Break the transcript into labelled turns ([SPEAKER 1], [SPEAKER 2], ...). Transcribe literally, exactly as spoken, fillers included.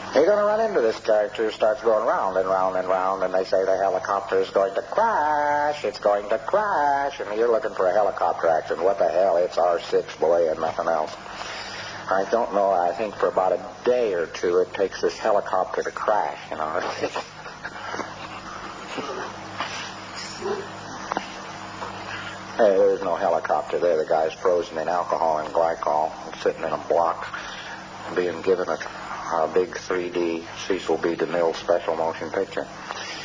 [SPEAKER 1] You're going to run into this character who starts going round and round and round, and they say the helicopter is going to crash, it's going to crash, and you're looking for a helicopter accident. What the hell, it's R six, boy, and nothing else. I don't know, I think for about a day or two it takes this helicopter to crash, you know. Hey, there's no helicopter there. The guy's frozen in alcohol and glycol, sitting in a block, being given a, a big three D Cecil B. DeMille special motion picture.